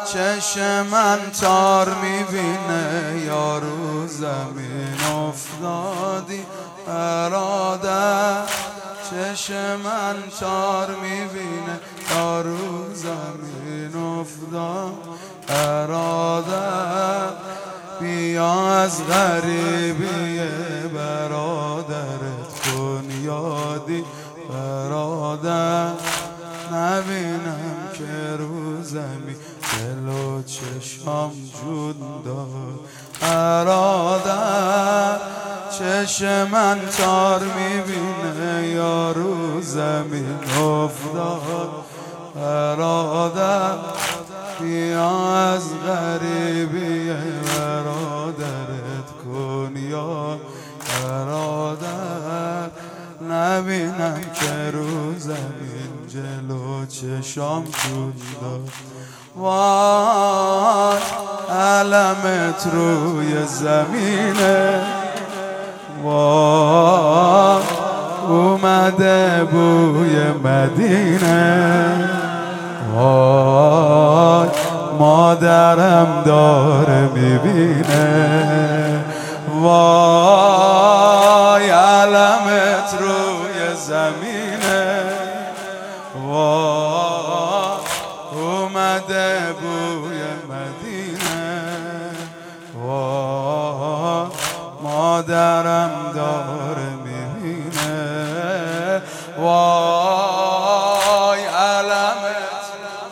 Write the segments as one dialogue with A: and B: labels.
A: چشم من تار میبینه یارو زمین افتادی برادر. چشم من تار میبینه یارو زمین افتاد برادر. بیا از غریبی برادرت کن یادی برادر. نبینم که رو زمین دل و چشم جون داد برادر. چشم من تار میبینه یارو زمین افتاد برادر. بیا از غریبی برادرت کن یا برادر. نبینم که رو زمین جلو چشام جون داد. وای علمت روی زمینه، وای اومده بوی مدینه، وای مادرم داره میبینه. وای علمت روی زمینه، وای اومده بوی مدینه، وای مادرم داره میبینه. وای علمت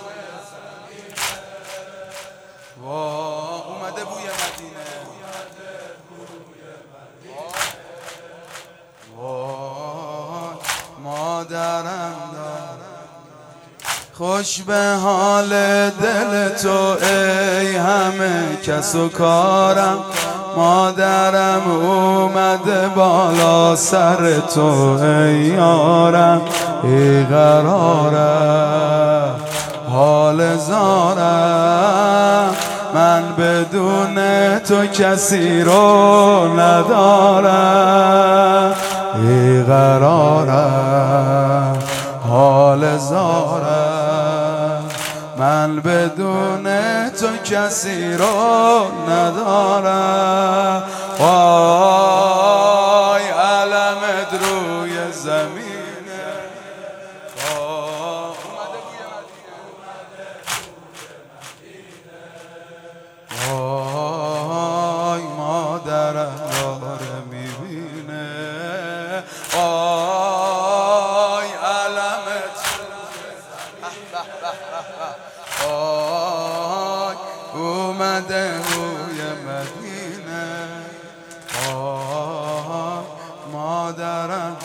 A: اومده بوی مدینه، وای مادرم داره. خوش به حال دل تو ای همه کس و کارم. مادرم اومده بالا سر تو ای یارم. ای قرارم حال زارم، من بدون تو کسی رو ندارم. ای قرارم حال زارم، من بدون تو کسی رو ندارم. وای علمت روی زمینه، وای مادرم داره میبینه. وای علمت وای اومده بوی مدینه. وای مادرم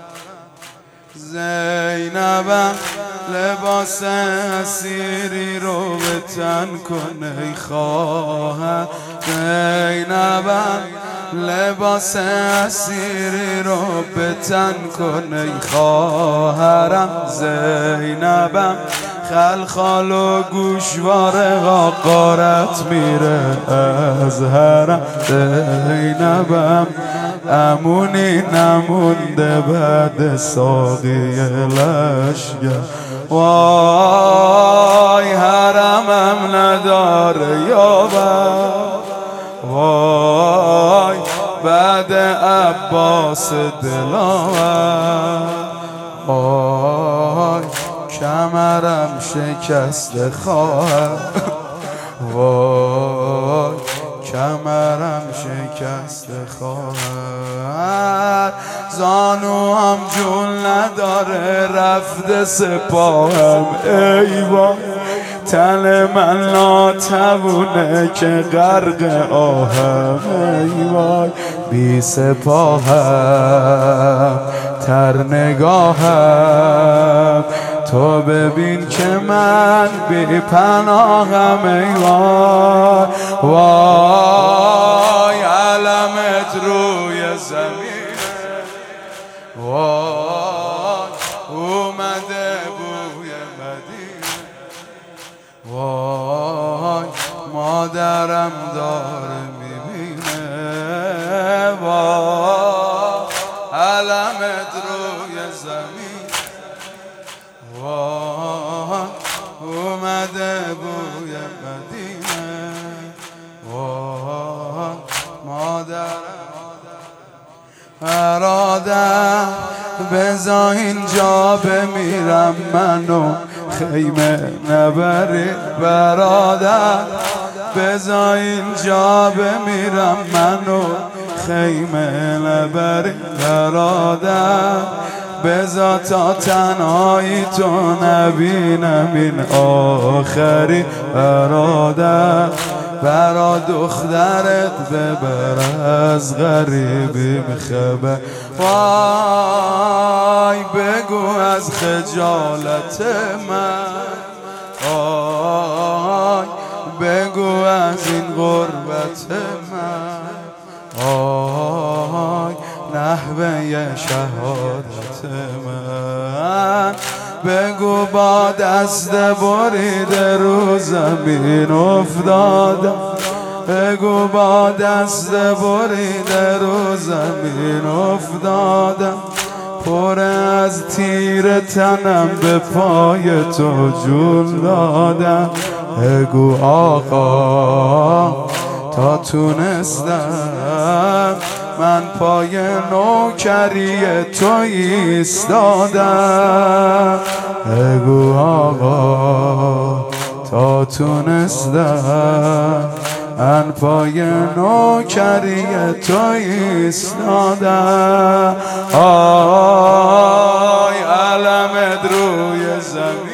A: زینبم لباس اسیری رو به تن کنه ای خواهر. زینبم لباس اسیری رو به تن کنه ای خواهرم. زینبم خلخال و گوشواره غارت میره از حرم. زینبم امونی نمونده بعد ساقی لشگر. وای حرمم نداره یابم، وای بعد عباس دلاور. وای کمرم شکسته خواهر، وای کمرم شکسته خواهر. زانو هم جون نداره رفته سپاهم ای وای. تن من ناتوونه که غرق آهم ای وای. بی سپاهم تر نگاهم، تو ببین که من بی پناهم ای وای. وای علمت روی زمینه، وای اومده بوی مدینه. وای مادرم داره میبینه. وای علمت روی زمین، وای اومده بوی مدینه. بزا اینجا بمیرم منو خیمه نبری برادر، بزا اینجا بمیرم منو خیمه نبری برادر، بزا تا تنهایی تو نبینم این آخری برادر، برا دخترت ببر از غریبیم خبر، وای بگو از خجالت من، وای بگو از این غربت من، وای نحوه شهادت من، بگو با دست بریده رو زمین افتادم، بگو با دست بریده رو زمین افتادم، پر از تیر تنم به پای تو جون دادم، بگو آقا تا تونستم من پای نوکری تو ایستادم، بگو آقا تا تونستم من پای نوکری تو ایستادم، آی علمت روی زمین